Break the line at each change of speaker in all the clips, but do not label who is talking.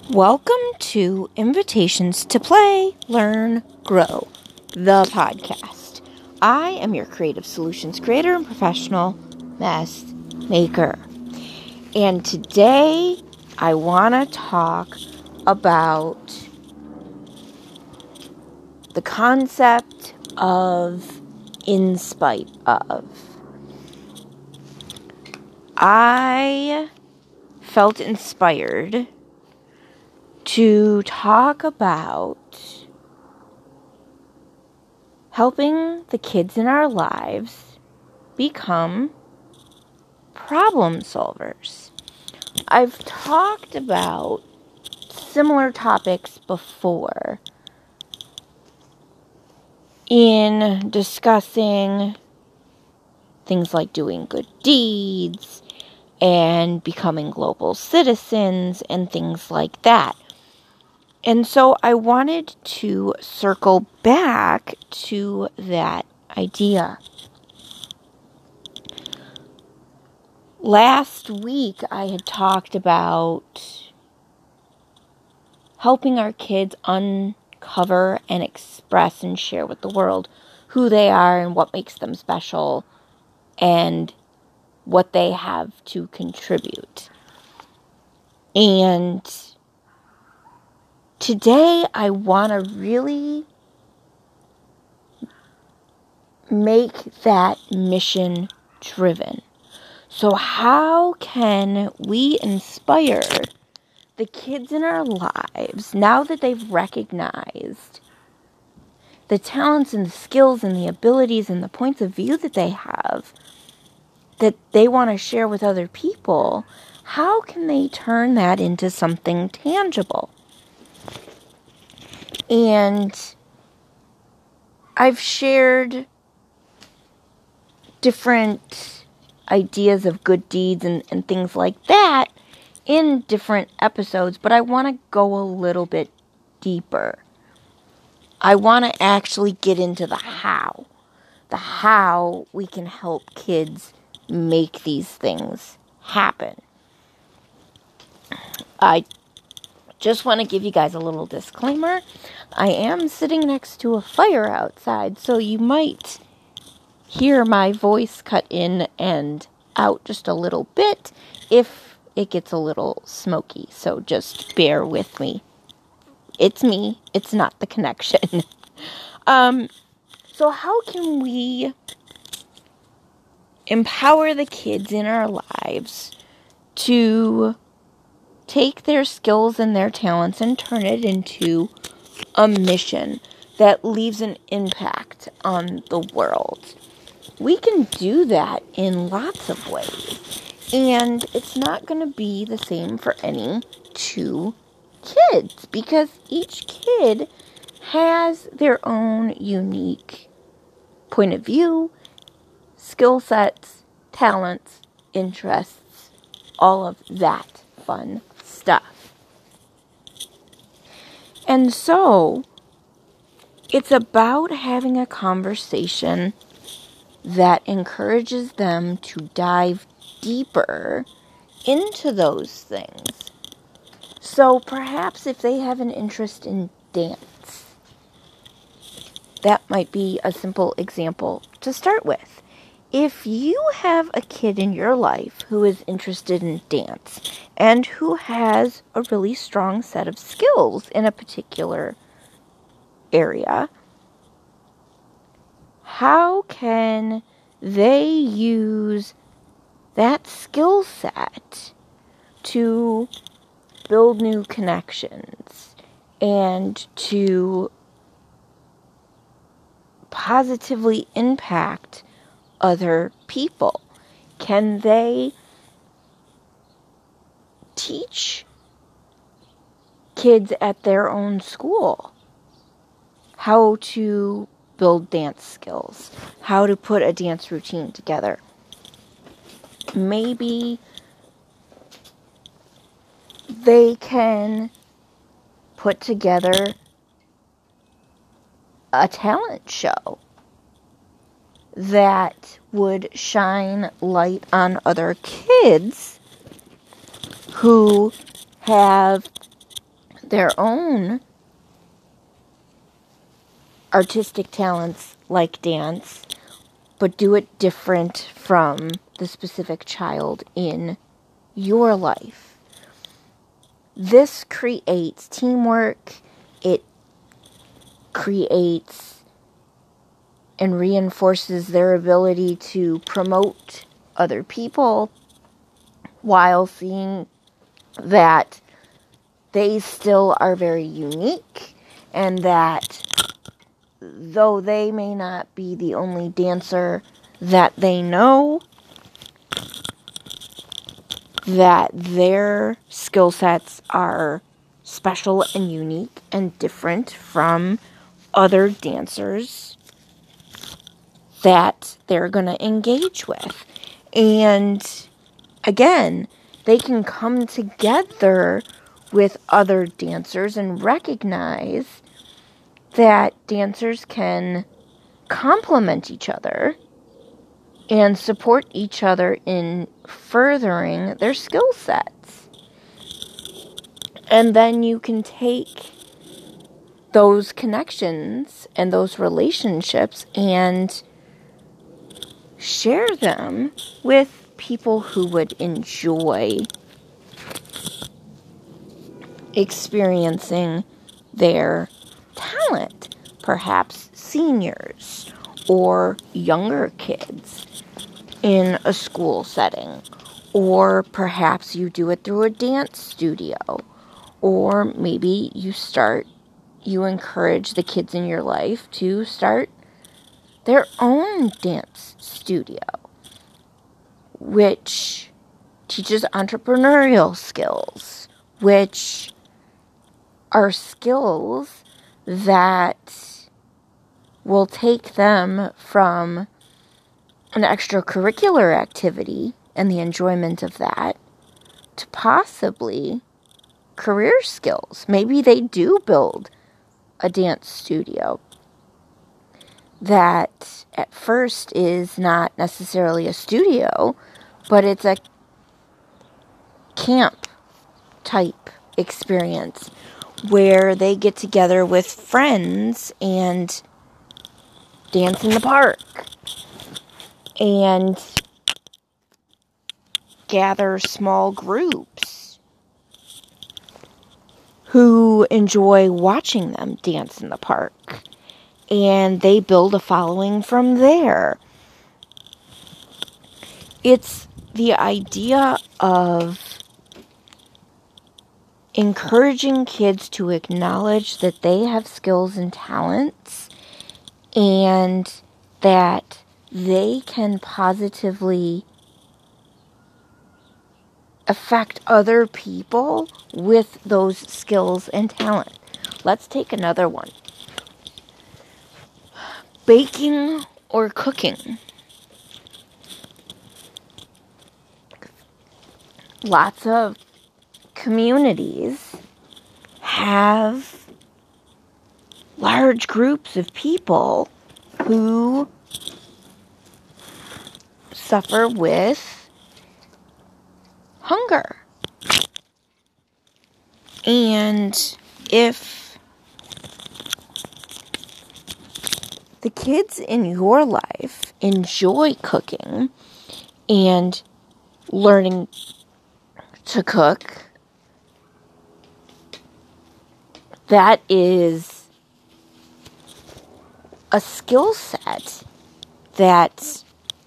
Welcome to Invitations to Play, Learn, Grow, the podcast. I am your creative solutions creator and professional mess maker. And today I want to talk about the concept of in spite of. I felt inspired to talk about helping the kids in our lives become problem solvers. I've talked about similar topics before in discussing things like doing good deeds and becoming global citizens and things like that. And so I wanted to circle back to that idea. Last week I had talked about helping our kids uncover and express and share with the world who they are and what makes them special and what they have to contribute. And today I want to really make that mission driven. So how can we inspire the kids in our lives now that they've recognized the talents and the skills and the abilities and the points of view that they have that they want to share with other people? How can they turn that into something tangible? And I've shared different ideas of good deeds and things like that in different episodes, but I want to go a little bit deeper. I want to actually get into the how we can help kids make these things happen. I just want to give you guys a little disclaimer. I am sitting next to a fire outside, so you might hear my voice cut in and out just a little bit if it gets a little smoky. So just bear with me. It's me. It's not the connection. So how can we empower the kids in our lives to take their skills and their talents and turn it into a mission that leaves an impact on the world? We can do that in lots of ways. And it's not going to be the same for any two kids, because each kid has their own unique point of view, skill sets, talents, interests, all of that fun stuff. And so it's about having a conversation that encourages them to dive deeper into those things. So perhaps if they have an interest in dance, that might be a simple example to start with. If you have a kid in your life who is interested in dance and who has a really strong set of skills in a particular area, how can they use that skill set to build new connections and to positively impact other people? Can they teach kids at their own school how to build dance skills, how to put a dance routine together? Maybe they can put together a talent show that would shine light on other kids who have their own artistic talents like dance, but do it different from the specific child in your life. This creates teamwork. It creates and reinforces their ability to promote other people while seeing that they still are very unique, and that though they may not be the only dancer that they know, that their skill sets are special and unique and different from other dancers that they're going to engage with. And again, they can come together with other dancers and recognize that dancers can complement each other and support each other in furthering their skill sets. And then you can take those connections and those relationships and share them with people who would enjoy experiencing their talent. Perhaps seniors or younger kids in a school setting. Or perhaps you do it through a dance studio. Or maybe you encourage the kids in your life to start their own dance studio, which teaches entrepreneurial skills, which are skills that will take them from an extracurricular activity and the enjoyment of that to possibly career skills. Maybe they do build a dance studio that at first is not necessarily a studio, but it's a camp type experience where they get together with friends and dance in the park and gather small groups who enjoy watching them dance in the park. And they build a following from there. It's the idea of encouraging kids to acknowledge that they have skills and talents and that they can positively affect other people with those skills and talent. Let's take another one. Baking or cooking. Lots of communities have large groups of people who suffer with hunger. And if the kids in your life enjoy cooking and learning to cook, that is a skill set that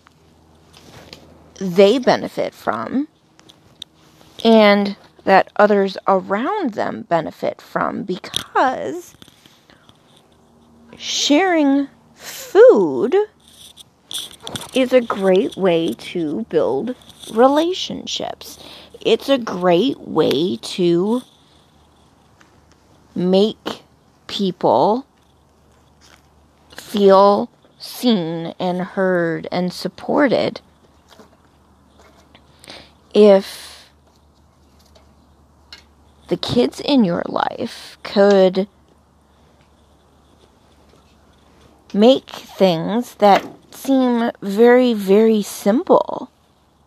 they benefit from and that others around them benefit from, because sharing food is a great way to build relationships. It's a great way to make people feel seen and heard and supported. If the kids in your life could make things that seem very, very simple,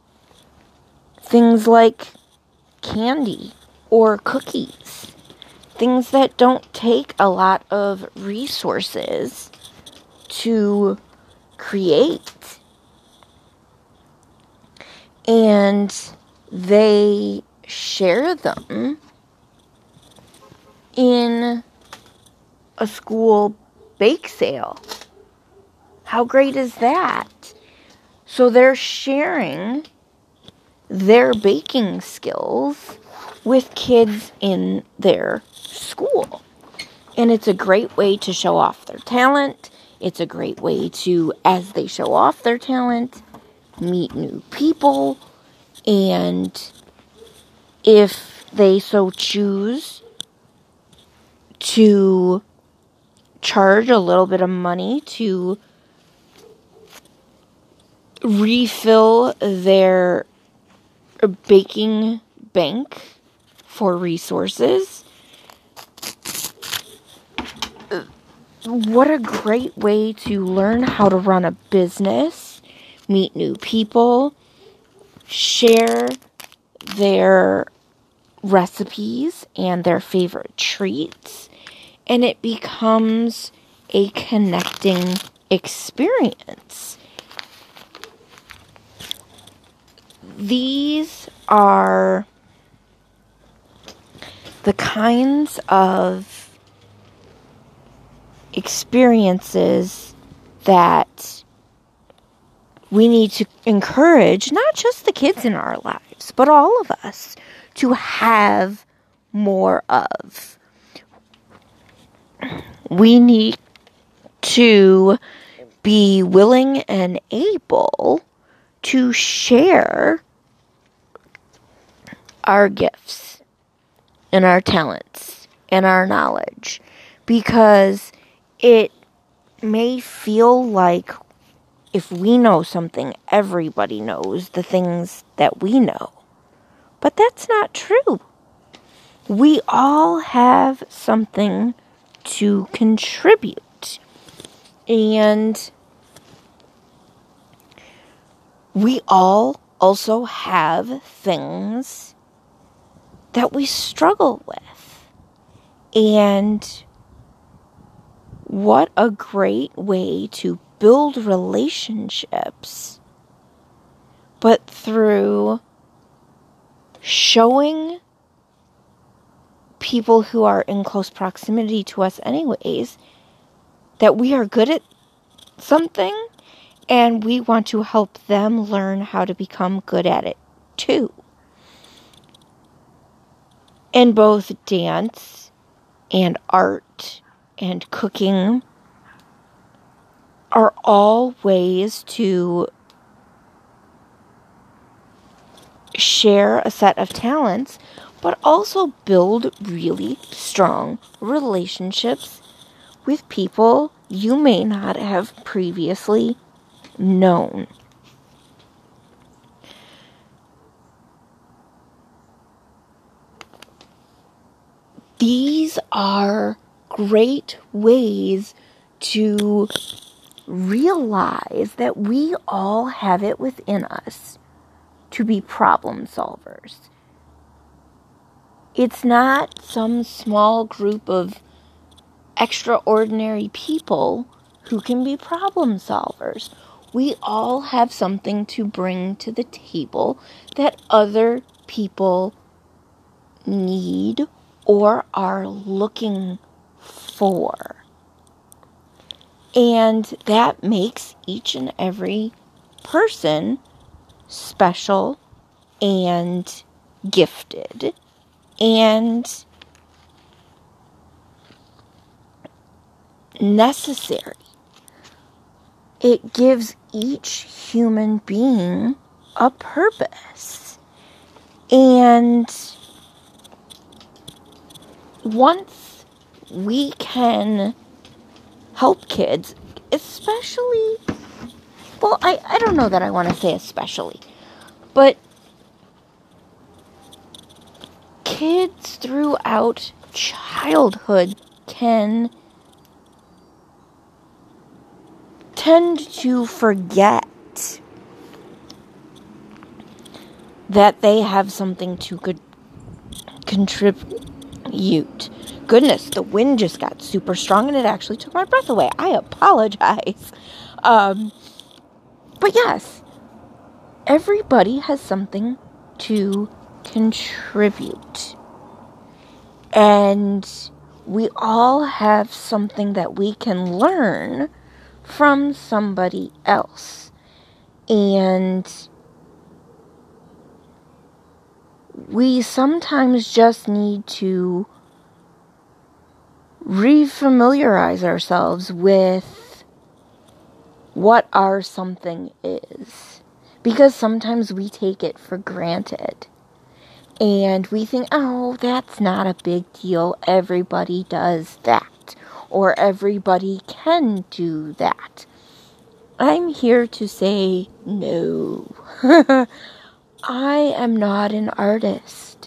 things like candy or cookies, things that don't take a lot of resources to create. And they share them in a school bake sale. How great is that? So they're sharing their baking skills with kids in their school. And it's a great way to show off their talent. It's a great way to, as they show off their talent, meet new people. And if they so choose to charge a little bit of money to refill their baking bank for resources, what a great way to learn how to run a business, meet new people, share their recipes and their favorite treats, and it becomes a connecting experience. These are the kinds of experiences that we need to encourage, not just the kids in our lives, but all of us to have more of. We need to be willing and able to share our gifts and our talents and our knowledge, because it may feel like if we know something, everybody knows the things that we know. But that's not true. We all have something to contribute. And we all also have things that we struggle with. And what a great way to build relationships, but through showing people who are in close proximity to us anyways that we are good at something, and we want to help them learn how to become good at it too. And both dance and art and cooking are all ways to share a set of talents, but also build really strong relationships with people you may not have previously known. These are great ways to realize that we all have it within us to be problem solvers. It's not some small group of extraordinary people who can be problem solvers. We all have something to bring to the table that other people need or are looking for. And that makes each and every person special and gifted and necessary. It gives each human being a purpose. And once we can help kids, especially, well, I don't know that I want to say especially, but kids throughout childhood can tend to forget that they have something to contribute contribute. Goodness, the wind just got super strong and it actually took my breath away. I apologize. But yes, everybody has something to contribute. And we all have something that we can learn from somebody else. And we sometimes just need to refamiliarize ourselves with what our something is. Because sometimes we take it for granted. And we think, oh, that's not a big deal. Everybody does that. Or everybody can do that. I'm here to say no. I am not an artist.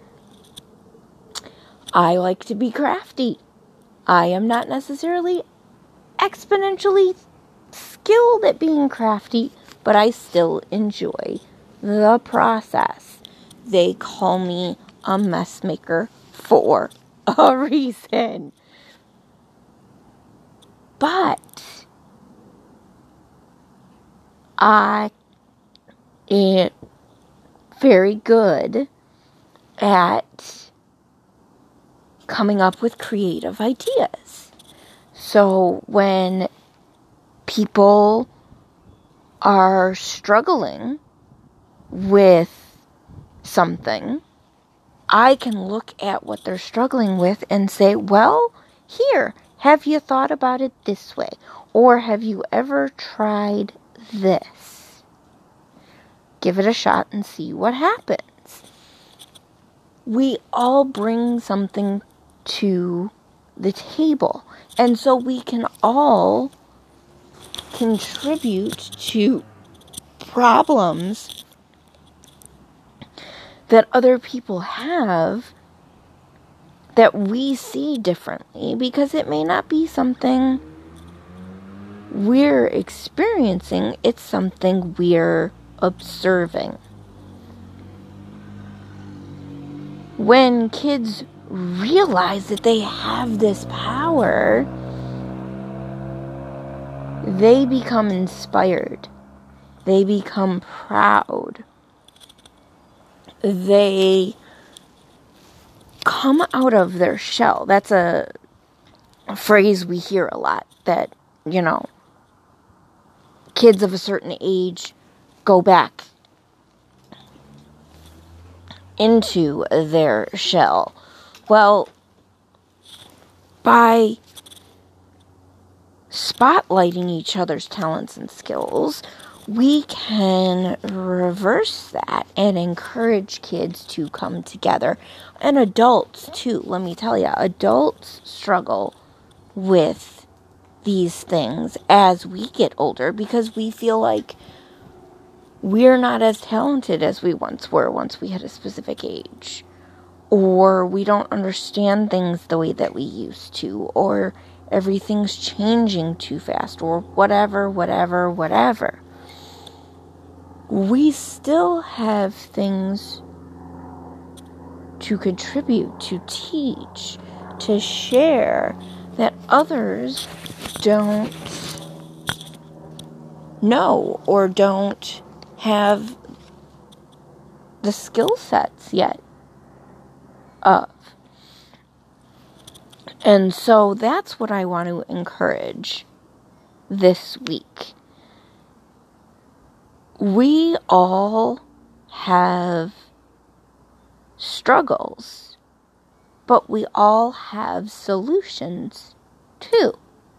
I like to be crafty. I am not necessarily exponentially skilled at being crafty, but I still enjoy the process. They call me a mess maker for a reason. But I am very good at coming up with creative ideas. So when people are struggling with something, I can look at what they're struggling with and say, well, here, have you thought about it this way? Or have you ever tried this? Give it a shot and see what happens. We all bring something to the table. And so we can all contribute to problems that other people have that we see differently, because it may not be something we're experiencing, it's something we're observing. When kids realize that they have this power, they become inspired. They become proud. They come out of their shell. That's a phrase we hear a lot, that, kids of a certain age go back into their shell. Well, by spotlighting each other's talents and skills, we can reverse that and encourage kids to come together. And adults, too. Let me tell you, adults struggle with these things as we get older, because we feel like we're not as talented as we once were once we hit a specific age. Or we don't understand things the way that we used to. Or everything's changing too fast. Or whatever. We still have things to contribute, to teach, to share that others don't know or don't have the skill sets yet of. And so that's what I want to encourage this week. We all have struggles, but we all have solutions too.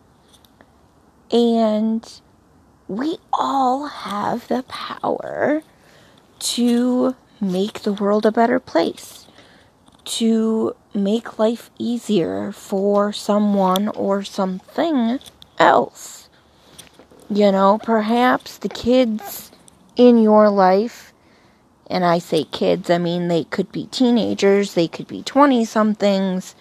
And we all have the power to make the world a better place, to make life easier for someone or something else. Perhaps the kids in your life, and I say kids, I mean they could be teenagers, they could be 20-somethings,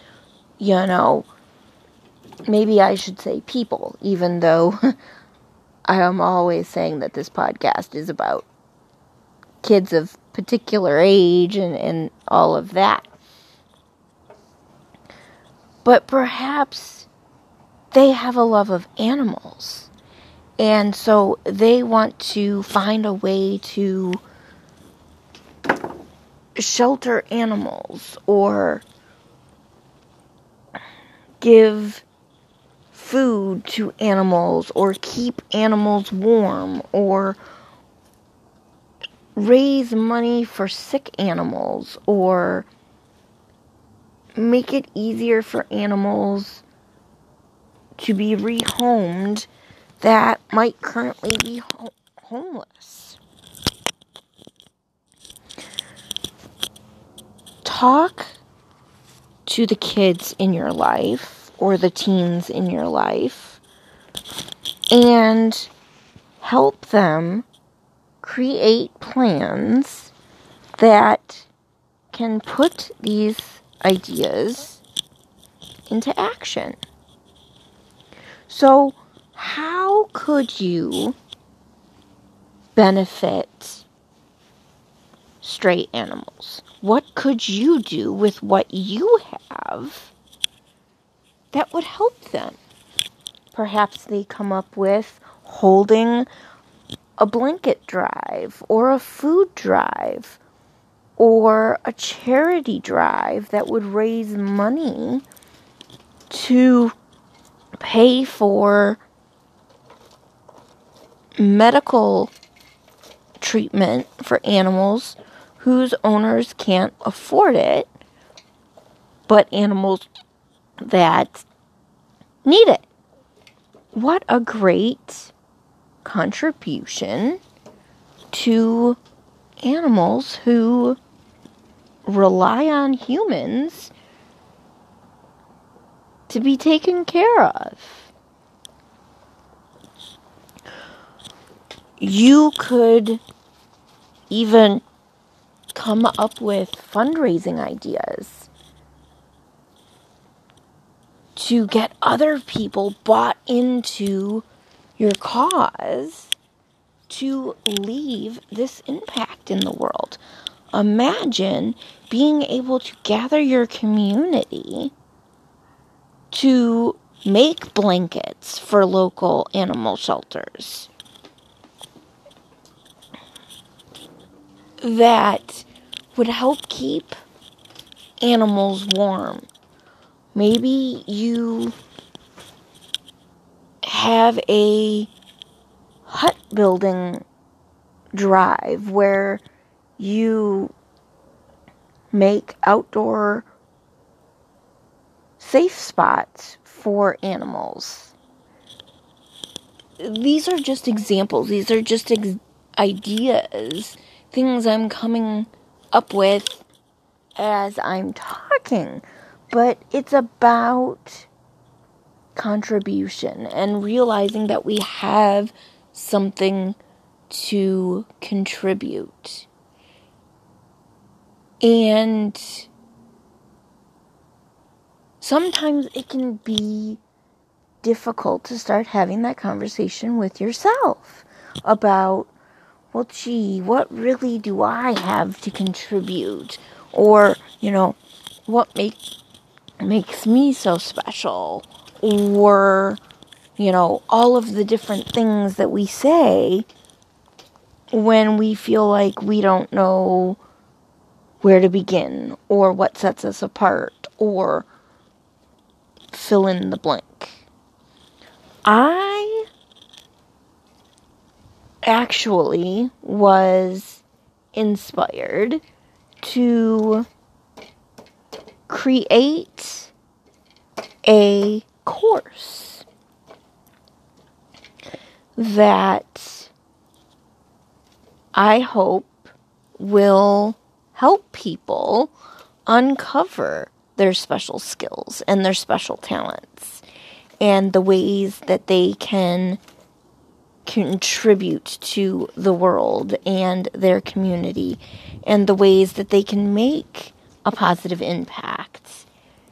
maybe I should say people, even though I am always saying that this podcast is about kids of particular age and all of that. but perhaps they have a love of animals. And so they want to find a way to shelter animals or give food to animals or keep animals warm or raise money for sick animals or make it easier for animals to be rehomed that might currently be homeless. Talk to the kids in your life or the teens in your life and help them create plans that can put these ideas into action. So, how could you benefit stray animals? What could you do with what you have that would help them? Perhaps they come up with holding a blanket drive or a food drive or a charity drive that would raise money to pay for medical treatment for animals whose owners can't afford it, but animals that need it. What a great contribution to animals who rely on humans to be taken care of. You could even come up with fundraising ideas to get other people bought into your cause to leave this impact in the world. Imagine being able to gather your community to make blankets for local animal shelters that would help keep animals warm. Maybe you have a hut building drive where you make outdoor safe spots for animals. These are just examples. These are just ideas, things I'm coming up with as I'm talking. But it's about contribution and realizing that we have something to contribute. And sometimes it can be difficult to start having that conversation with yourself about, well, gee, what really do I have to contribute? Or, what makes me so special? Or, all of the different things that we say when we feel like we don't know where to begin, or what sets us apart, or fill in the blank. I actually was inspired to create a course that I hope will help people uncover their special skills and their special talents and the ways that they can contribute to the world and their community and the ways that they can make a positive impact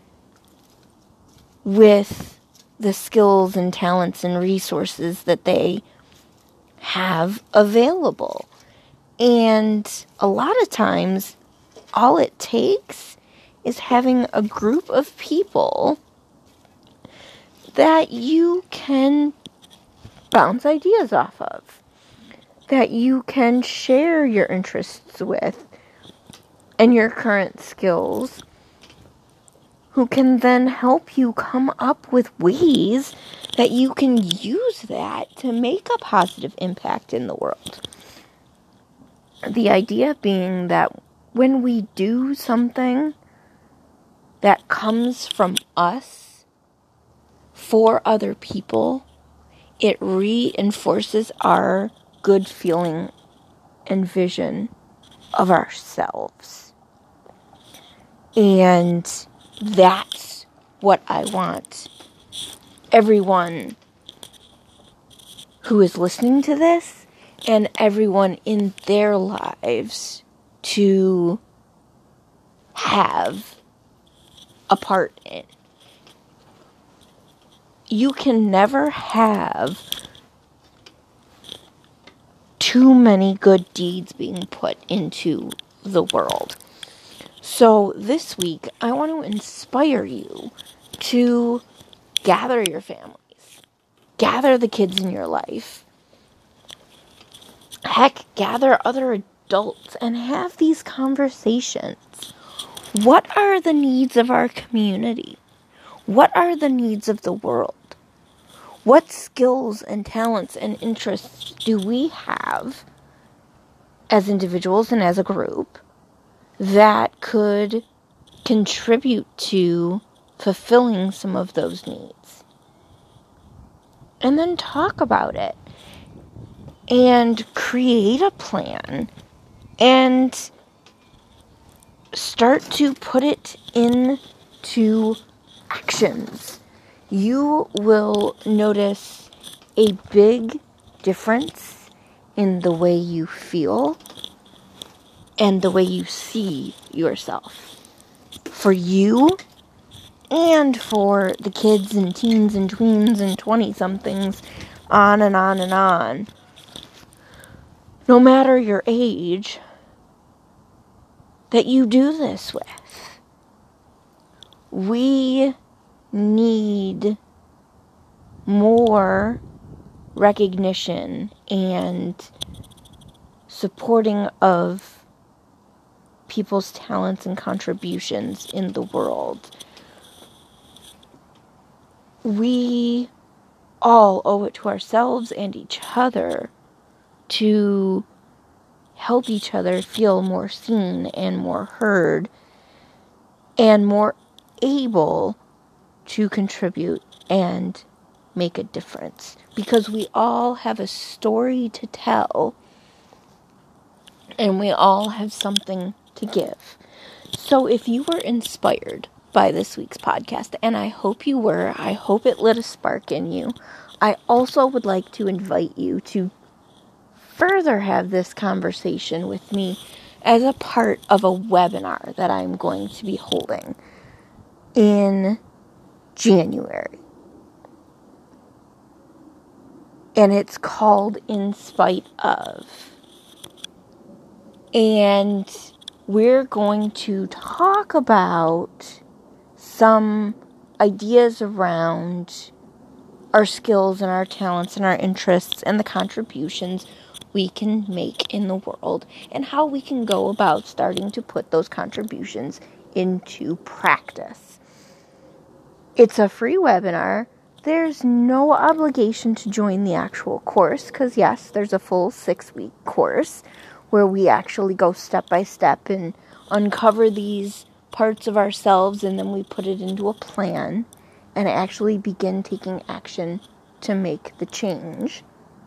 with the skills and talents and resources that they have available. And a lot of times, all it takes is having a group of people that you can bounce ideas off of, that you can share your interests with and your current skills, who can then help you come up with ways that you can use that to make a positive impact in the world. The idea being that when we do something that comes from us for other people, it reinforces our good feeling and vision of ourselves. And that's what I want everyone who is listening to this and everyone in their lives to have a part in. You can never have too many good deeds being put into the world. So this week, I want to inspire you to gather your families, gather the kids in your life, heck, gather other adults and have these conversations. What are the needs of our community? What are the needs of the world? What skills and talents and interests do we have as individuals and as a group that could contribute to fulfilling some of those needs? And then talk about it and create a plan and start to put it into actions. You will notice a big difference in the way you feel and the way you see yourself. For you and for the kids and teens and tweens and 20-somethings, on and on and on. No matter your age, that you do this with. We need more recognition and supporting of people's talents and contributions in the world. We all owe it to ourselves and each other to help each other feel more seen and more heard and more able to contribute and make a difference. Because we all have a story to tell and we all have something to give. So if you were inspired by this week's podcast, and I hope you were, I hope it lit a spark in you, I also would like to invite you to further have this conversation with me as a part of a webinar that I'm going to be holding in January. And it's called In Spite Of. And we're going to talk about some ideas around our skills and our talents and our interests and the contributions we can make in the world and how we can go about starting to put those contributions into practice. It's a free webinar. There's no obligation to join the actual course because, yes, there's a full 6-week course where we actually go step by step and uncover these parts of ourselves and then we put it into a plan and actually begin taking action to make the change.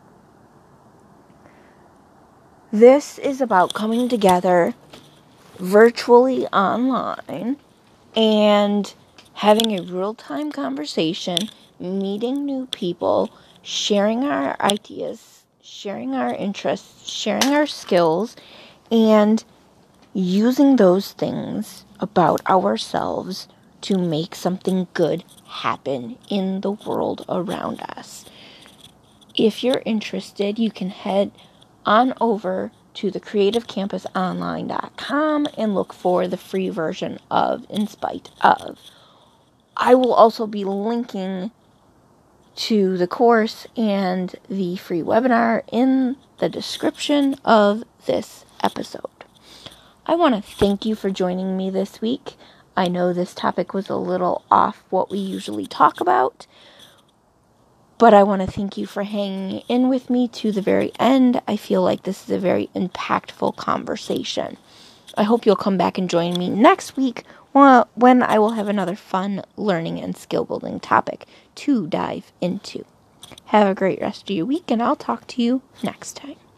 This is about coming together virtually online and having a real-time conversation, meeting new people, sharing our ideas, sharing our interests, sharing our skills, and using those things about ourselves to make something good happen in the world around us. If you're interested, you can head on over to thecreativecampusonline.com and look for the free version of In Spite Of. I will also be linking to the course and the free webinar in the description of this episode. I want to thank you for joining me this week. I know this topic was a little off what we usually talk about, but I want to thank you for hanging in with me to the very end. I feel like this is a very impactful conversation. I hope you'll come back and join me next week when I will have another fun learning and skill building topic to dive into. Have a great rest of your week, and I'll talk to you next time.